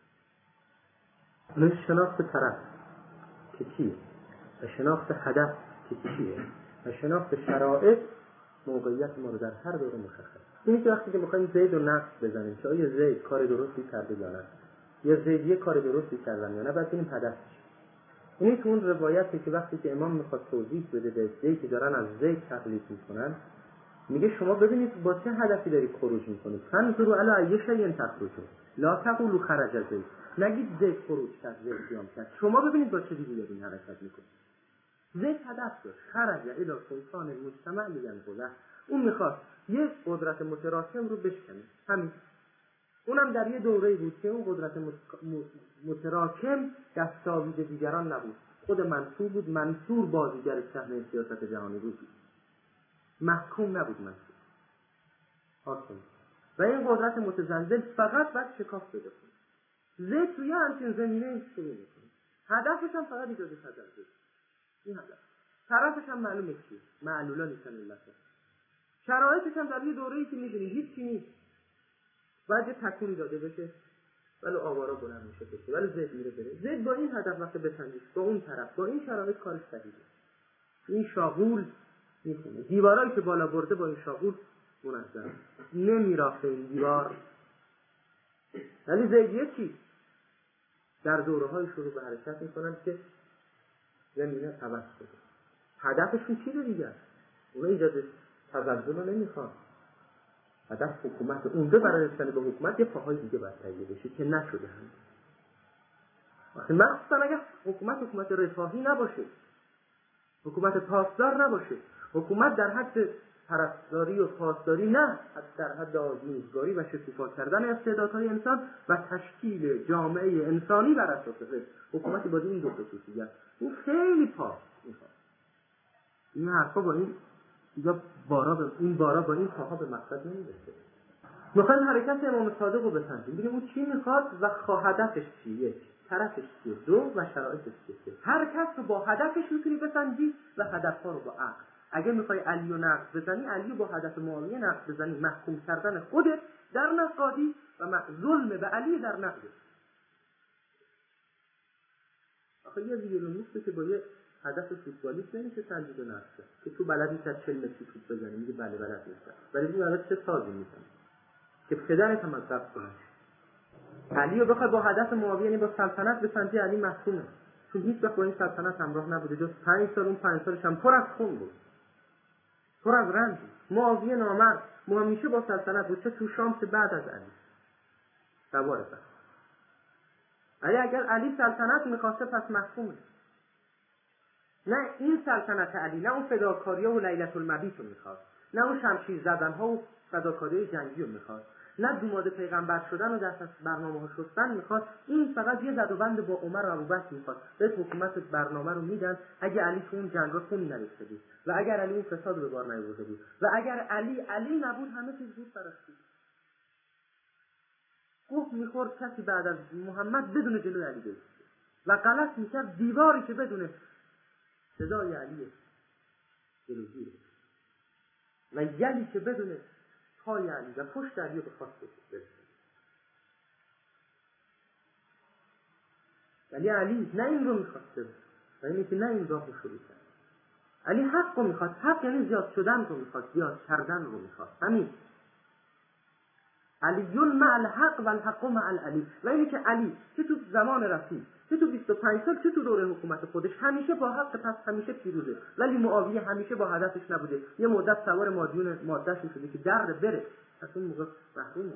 اون شناخت طرف که چیه و شناخت هدف که چیه و شناخت شرایط موقعیت ما رو در هر دوره مشخص. این که وقتی که می‌خوایم زید رو نقص بزنیم که آیا زید کار درستی کرده یا نه، یا زید یه کار درستی کردن یا نه، بعد ببینیم هدفش. اینی که اون روایتی که وقتی که امام میخواد توضیح بده به عده‌ای که دارن از زید تقلید میکنن، میگه شما ببینید با چه هدفی دارید خروج میکنید. فانظروا الی ای شیء تخرجون لا تقولوا خرج زید. نگید زید خروج کرد، زید قیام کرد. شما ببینید با چه چیزی دارین حرکت میکنید. زید هدف داشت، خرج الی سلطان المجتمع لینقضه. اون میخواد یک قدرت متراکم رو بشکنه، همین. اونم در یه دوره‌ای بود که اون قدرت متراکم دستاویز دیگران نبود، خود منصور بود. منصور بازیگر صحنه سیاست جهانی بود، محکوم نبود منصور، حاکم. و این قدرت متزلزل فقط بعد شکاف بده کنه. زید توی همچین زمینه شروع میکنه، هدفش هم فقط ایجاد تزلزل. این هدف طرفش هم معلومه چیه، معلولا نیستن علت. شرایطش هم در یه دوره‌ای که می‌بینی هیچ چی نیست، باید یه تکونی داده بشه، ولی آوارا بلند میشه بشه، ولی زید میره بره. زید با این هدف وقت بسنجیش با اون طرف، با این شرایط کارش صحیحه. این شاغول میخونه دیوارایی که بالا برده با این شاغول منظم نمیرافته این دیوار. ولی زید یکی در دوره‌های شروع به حرکت میکنن که زمینه توسط بده. هدفشون چیه دیگه؟ اونا ایجاد تزلزل رو نمیخوان. هدف حکومت، اونجا برای رسیدن به حکومت یه پاهای دیگه باید تهیه بشه که نشده هم. وقتی مخصوصا اگر حکومت حکومت رفاهی نباشه، حکومت پاسدار نباشه، حکومت در حد پرستاری و پاسداری نه، در حد آزمایشگاری و شکوفا کردن استعدادهای انسان و تشکیل جامعه انسانی بر اساس حکومتی با این دو خصوصیت. این خیلی پاس میخواد. این حرفا با این یا بارا به این بارا با این پاها به مقصد نمیرسه. میخوایم حرکت امام صادق رو بسنجیم، ببینیم اون چی میخواد و هدفش چیه، طرفش چیه، دو و شرایطش چیه. هر کس رو با هدفش میتونی بسنجی و هدفها رو با عقل. اگه میخوای علی رو نقد بزنی، علی رو با هدف معاویه نقد بزنی، محکوم کردن خودت در نقادی و ظلم به علی در نقد. آخه یه ویولونیسته که با یه هدف فوتبالیست نمیشه سنجید و نقد که تو بلد نیست از چهل متری توپ بزنی، میگه بله بلد نیستم، ولی این بلد چه سازی میزنه که پدرت هم از ضبط کنه. علی رو بخواد با هدف معاویه، یعنی با سلطنت بسنجی، علی محکومه، چون هیچ وقت با این سلطنت همراه نبوده، جز پنج سال. اون پنج سالش هم پر از خون بود، پر از رنج. معاویه نامرد همیشه با سلطنت بود، چه تو شام چه بعد از علی. سوار بس علی اگر علی سلطنت میخواسته پس محکومه. نه این سلطنت علی، نه اون فداکاری و لیلة المبیت رو میخواد، نه اون شمشیر زدن ها و فداکاری جنگی رو میخواد، نه دوماد پیغمبر شدن و در برنامه ها شستن میخواد. این فقط یه زد و بند با عمر و ابوبکر میخواد. به حکومت برنامه رو میدن اگه علی تو اون جنگ رو خونی نریخته بود و اگر علی اون فساد رو به بار نیاورده بود و اگر علی علی نبود، همه چیز بود پرستی. گفت میخورد کسی بعد از محمد بدون جلوی علی بیسته و غلط میکرد دیواری که بدونه صدای علیه جلوگیره و یلی که بدونه پای علی و پشت علی رو بخواست بشه. ولی علی نه این رو میخواسته و اینه که نه این راه رو شروع کرد. علی حق رو میخواد. حق یعنی زیاد شدن رو میخواد، زیاد کردن رو میخواد. همین علیون مع الحق و الحق مع العلی. و اینه که علی چه تو زمان رسول، چه تو بیست و پنج سال، چه تو دوره حکومت خودش همیشه با حق، پس همیشه پیروزه. ولی معاویه همیشه با هدفش نبوده. یه مدت سوار مادیون مادهش شده که درد بره، پس اون موقع محرومه.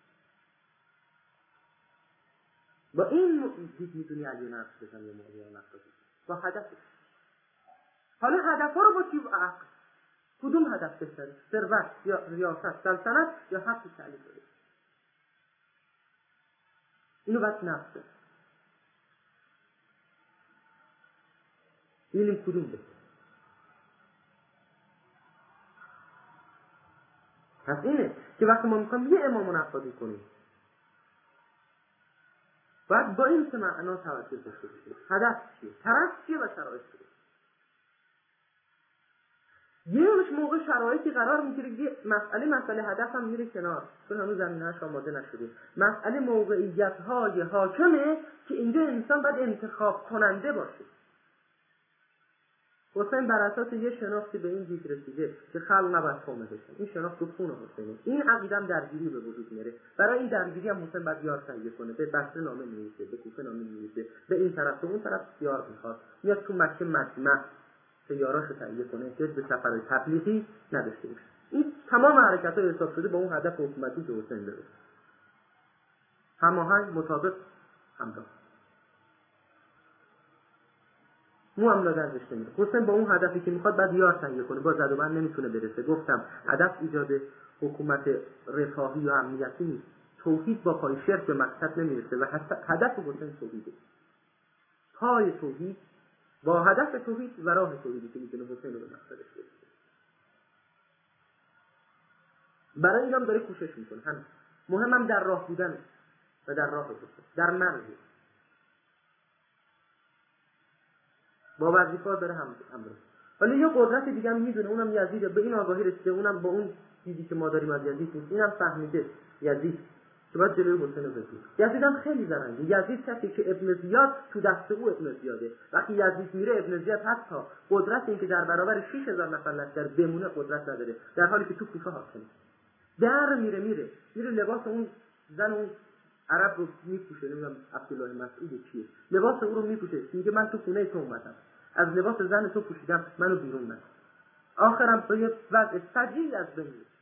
با این دید میدونی علی نقص بزن یا معاویه نقص بزن با هدفش. حالا هدفها رو با چی عقل؟ کدوم هدف بهتره؟ ثروت یا ریاست، سلطنت یا حق تعلیق داره؟ اینو بس نفسه ببینیم کدوم بهتره. پس اینه که وقتی ما میخوایم یه امام رو نقادی کنیم، باید با این سه معنا توجه داشته باشیم. هدف چیه؟ طرف چیه و شرایط چیه. یه موقع شرایطی قرار میگیره که مسئله مسئله هدف هم میره کنار، چون هنوز زمینه‌اش آماده نشده. مسئله موقعیت‌های حاکمه که اینجا انسان باید انتخاب کننده باشه. حسین بر اساس یه شناختی به این دید رسیده که خلق نباید قومه بشن. این شناخت تو خون حسینه. این عقیده هم درگیری به وجود میاره. برای این درگیری هم حسین باید یار تهیه کنه. به بصره نامه می‌نویسه، به کوفه نامه می‌نویسه، به این طرف به اون طرف یار می‌خواد. میاد تو مکه مجمع که یاراشو تهیه کنه که به سفر تبلیغی نداشته باشه. این تمام حرکت‌های حساب شده با اون هدف حکومتی که حسین داره. هماهنگ، مطابق، همراه. مو هم لادرش نمیره. حسین با اون هدفی که میخواد بعد یار تهیه کنه، با زد و بند نمیتونه برسه. گفتم هدف ایجاد حکومت رفاهی یا امنیتی نیست. توحید با پای شرک به مقصد نمیرسه و هدف حسین توحیده. پای توحید با هدف توحید و راه توحیدی که میتونه حسین رو به مقصدش برسه. برای اینم داره کوشش میکنه. هم مهمم در راه بودن و در راه حسین، در مرزی. با وظیفه‌ها داره هم همراه. ولی یه قدرت دیگه هم میدونه، اونم یزید، به این آگاهی رسیده، اونم با اون چیزی که ما داریم از یزید نیست. اینم فهمیده یزید که باید جلوی حسین رو بگیره. یزید هم خیلی زرنگه. یزید کسی که ابن زیاد تو دست او ابن زیاده. وقتی یزید میره ابن زیاد حتی قدرت این که در برابر شش هزار نفر لشکر بمونه قدرت نداره، در حالی که تو کوفه حاکمه. در میره میره میره لباس اون زن اون عرب رو میپوشه، نمیدونم عبدالله مسعود کیه، لباس او رو میپوشه، میگه من تو خونه تو اومدم، از لباس زن تو پوشیدم، منو بیرون نده. آخرم به یه وضع فجیعی از بین میره.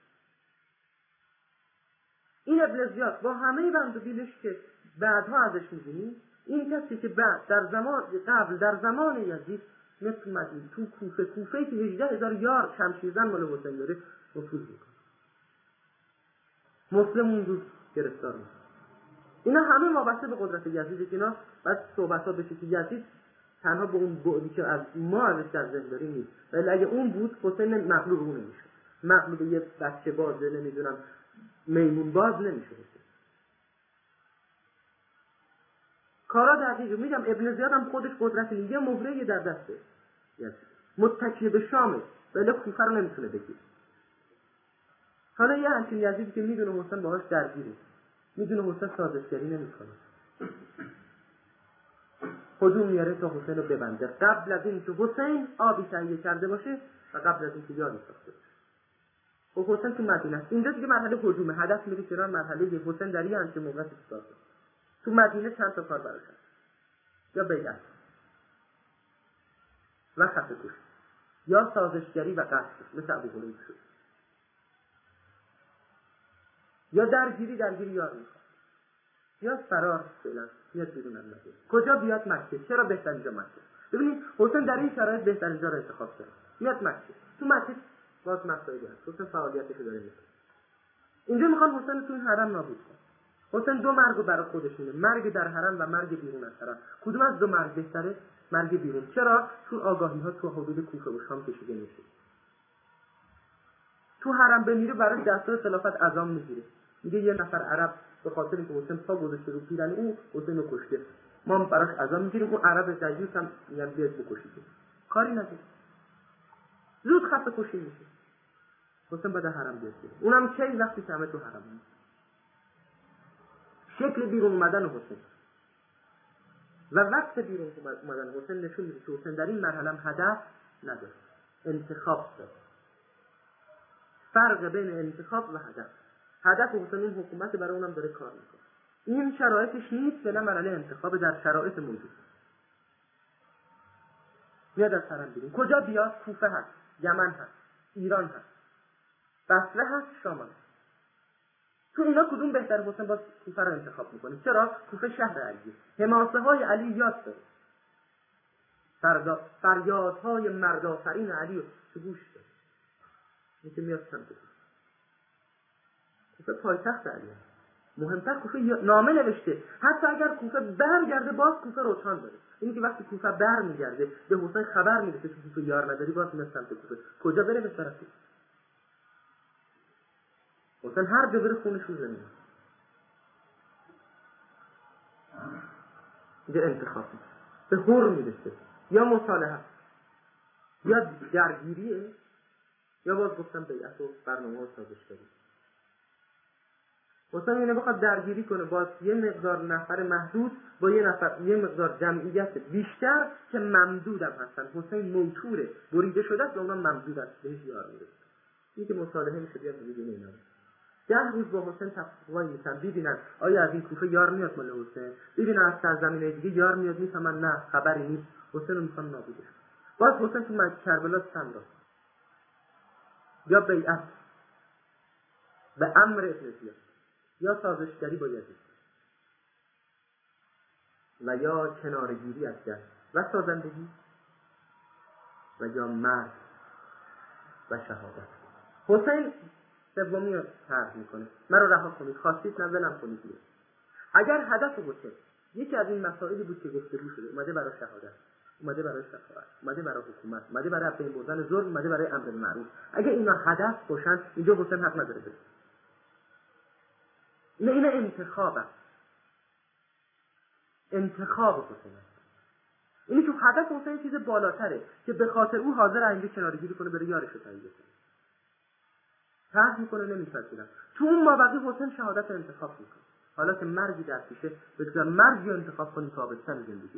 این ابن زیاد با همه بند و بیلش که بعدها ازش می‌بینیم، این کسی که بعد در زمان قبل در زمان یزید مثل مدین تو کوفه کوفه که هجده هزار یار شمشیرزن مال حسین داره نفوذ میکنه. مسلم اون روز گرفتار میشه. اینا همه وابسته به قدرت یزیده که اینا بعد صحبت‌ها بشه که یزید تنها به اون بعدی که از ما ازش در ذهن داریم نیست، ولی اگه اون بود حسین مغلوب اون نمیشه. مغلوب یه بچه بازه نمیدونم میمون باز نمیشه. کارا دقیقه میگم. ابن زیاد هم خودش قدرت نیست، یه مهره در دسته یزید، متکی به شامه، ولی کوفه رو نمیتونه بگیره. حالا یه همچین یزیدی که میدونه حسین باهاش درگیره، میدونه حسین سازشگری نمیکنه، هجوم میاره تا حسین رو ببنده قبل از این که حسین آبی تهیه کرده باشه و قبل از این که یاری ساخته باشه. خب حسین تو مدینه است. اینجا دیگه مرحله هجومه، هدف میره کنار. مرحله حسین در یه همچین موقعی استاد تو مدینه چند تا کار براش هست، یا بیعت و خفه کشی، یا سازشگری و قتل مثل ابو هریره شد، یا درگیری درگیری یار میخواد، یا فرار فعلا میاد بیرون از مکه. کجا بیاد؟ مکه. چرا بهترین جا مکه؟ ببینید حسین در این شرایط بهترین جا رو انتخاب کرد. میاد مکه. تو مکه باز مسائلی هست. حسین فعالیتش رو داره میکنه. اینجا میخوان حسین تو این حرم نابود کنه. حسین دو مرگ رو برای خودش می‌بینه، مرگ در حرم و مرگ بیرون از حرم. کدوم از دو مرگ بهتره؟ مرگ بیرون. چرا؟ چون آگاهی‌ها تو حدود کوفه و شام کشیده میشه. تو حرم بمیره برای دستور خلافت اعظم میگیره. میگه یه نفر عرب به خاطر اینکه حسین پا گذاشته رو پیرن او حسین رو کشته، ما براش اعظم میگیریم. اون عرب دیوس هم میگن بیاد بکشید. کاری نداره. زود خفه کشی میشه. حسین بعد حرم بیاد. اونم کی؟ وقتی که همه تو حرم هست. شکل بیرون اومدن حسین و وقت بیرون اومدن حسین نشون میده که حسین در این مرحله هم هدف نداره، انتخاب داره. فرق بین انتخاب و هدف. هدف حسین این حکومت، برای اونم داره کار میکنه. این شرایطش نیست، فعلا مرحله انتخاب در شرایط موجود. میاد از حرم بیرون. کجا بیاد؟ کوفه هست، یمن هست، ایران هست، بصره هست، شام هست. تو اینا کدوم بهتر؟ حسین باز کوفه رو انتخاب میکنه. چرا؟ کوفه شهر علیه، حماسه های علی یاد داره، فریادهای مردآفرین علی رو تو گوش داره. این که میاد سمت کوفه پایتخت علیه. مهمتر کوفه نامه نوشته، حتی اگر کوفه برگرده باز کوفه روشن داره. اینی که وقتی کوفه برمیگرده به حسین خبر میده که کوفه یار نداری، باز میاد سمت کوفه. کجا بره؟ به طرف حسین هر جا بره خونش رو زمین. اینجا انتخاب به هر میرسه، یا مصالحه یا درگیریه یا باز گفتم بیعت و برنامه ها سازشکاری. حسین اینه بخواد درگیری کنه با یه مقدار نفر محدود با یه نفر یه مقدار جمعیت بیشتر که ممدود هم هستن. حسین موتوره، بریده شده است و اونم ممدود است، بهش یار میره. این که مصالحه میشه بیاد میگه اینا. ده روز با حسین تفاوت میشن، ببینن آیا از این کوفه یار میاد مال حسین، ببینن از سرزمین دیگه یار میاد، میفهمن نه خبری نیست، حسین رو میخوان نابودش. باز حسین تو مکه کربلا چند را یا بیعت به امر ابن زیاد یا سازشگری با یزید و یا کنارگیری از جنگ و سازندگی و یا مرگ و شهادت. حسین سومی رو طرح میکنه، مرا رها کنید، خواستید نزلم کنید. اگر هدف حسین یکی از این مسائلی بود که گفتگو شده، اومده برای شهادت، اومده برای شفاعت، اومده برای حکومت، اومده برای از بین بردن ظلم، اومده برای امر معروف، اگر اینا هدف باشن اینجا حسین حق نداره بره. این این انتخابه، انتخاب حسین است. اینی که هدف حسین چیز بالاتره که به خاطر او حاضر اینجا کنارگیری کنه، بره یارش رو تایید کنه، طرح میکنه نمیپذیرم. تو اون مابقی حسین شهادت رو انتخاب میکنه. حالا که مرگی در پیشه، بگذار مرگی رو انتخاب کنی تا آبستن زندگی.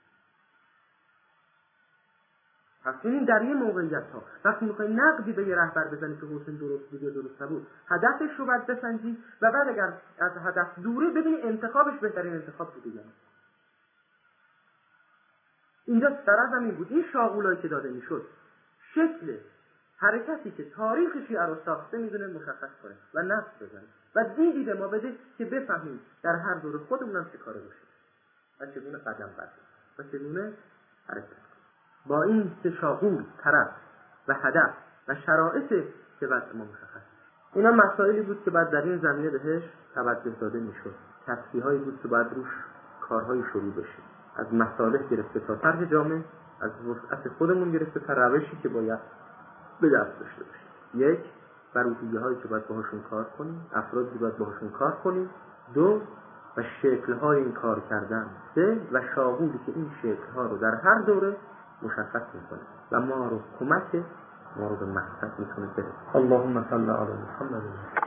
پس این در یه موقعیت ها وقتی میخوای نقدی به یه رهبر بزنی که حسین درست بود یا درست نبود، هدفش رو باید بسنجی و بعد اگر از هدف دوره ببینی انتخابش بهترین انتخاب بوده یا نه. اینجا در زمین بود این شاغولایی که داده میشد شکل حرکتی که تاریخ شیعه رو ساخته میدونه مشخص کنه و نقد بزنه و دیدی به ما بده که بفهمیم در هر دوره خودمونم چه کاره باشه و چگونه قدم برداریم و چگونه حرکت کنیم با این سه شاغول، طرف و هدف و شرایط که وضع ما مشخص. اینا مسائلی بود که بعد در این زمینه بهش توجه داده میشد. تصفیه‌هایی بود که بعد روش کارهای شروع بشه، از مصالح گرفته تا طرح جامع، از وسعت خودمون گرفته تا روشی که باید به دست داشته باشیم. یک، بروحیه هایی که باید باهاشون کار کنیم، افرادی که باید باهاشون کار کنیم. دو، و شکل های این کار کردن. سه، و شاغولی که این شکل ها رو در هر دوره مشخص میکنه و ما رو کمک ما رو به مقصد میتونه برسه. اللهم صل علی محمد.